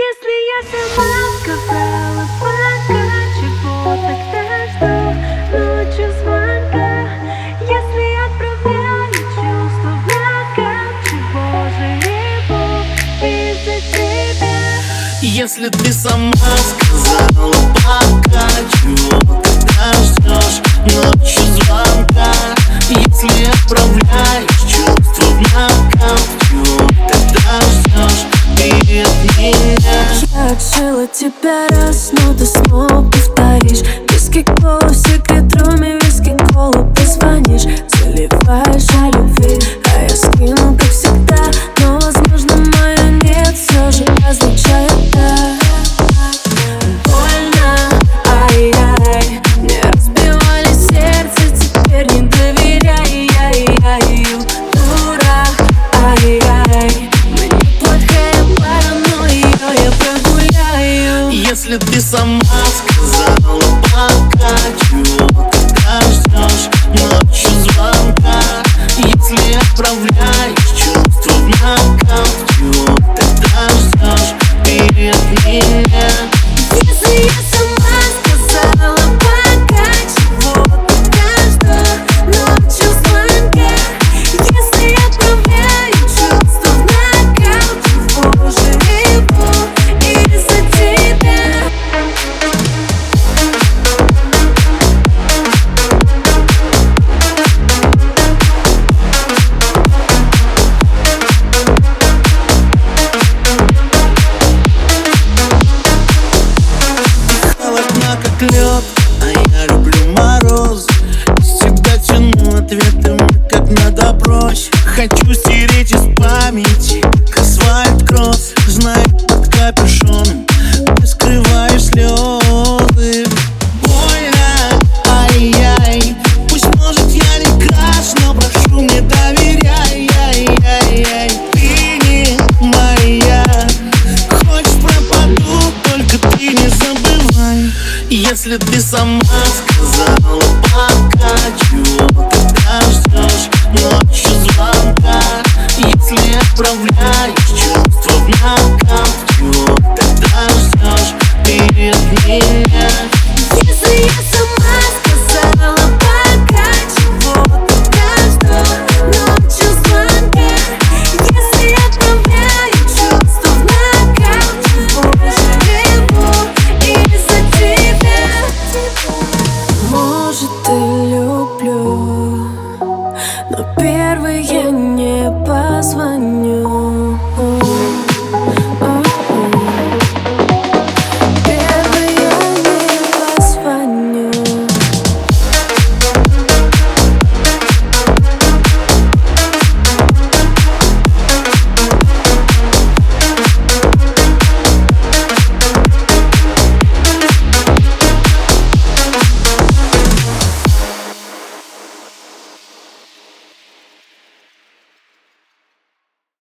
Если я сама сказала пока, чего тогда жду ночью звонка? Если отправляю чувства в нокаут, чего же реву из-за тебя? Если ты сама сказала пока, чего тогда ждешь ночью звонка? Если отправляешь чувства в нокаут, чего тогда ждешь ты от меня? Я отшила тебя раз, но ты снова повторишь. Виски колу, в секрет-руме, виски колу позвонишь. Заливаешь о любви, а я скину, как всегда. Но, возможно, мое нет все же означает да. Больно, ай-яй, мне разбивали сердце, теперь не доверяй, яй-яй. Дурак, ай-яй, мы неплохая пара, но ее я прогуляю. Если ты сама сказала пока, чего тогда ждешь ночью звонка? Если отправляешь чувства в нокаут, чего тогда ждешь ты от меня? Если я сама сказала пока, чего тогда жду ночью звонка? Если отправляю чувства в нокаут, чего же реву из-за тебя? Холодна, как лед, а я люблю мороз. Из тебя тяну ответами, как на допрос. Хочу стереть из памяти, как асфальт-кросс. Знаю, под капюшоном ты скрываешь слезы. Больно, ай-яй, пусть, может, я не краш, но прошу, мне доверяй, яй-яй-яй. Ты не моя, хочешь пропаду, только ты не забывай. Если ты сама сказала пока, чего тогда ждешь ночью звонка? Если отправляешь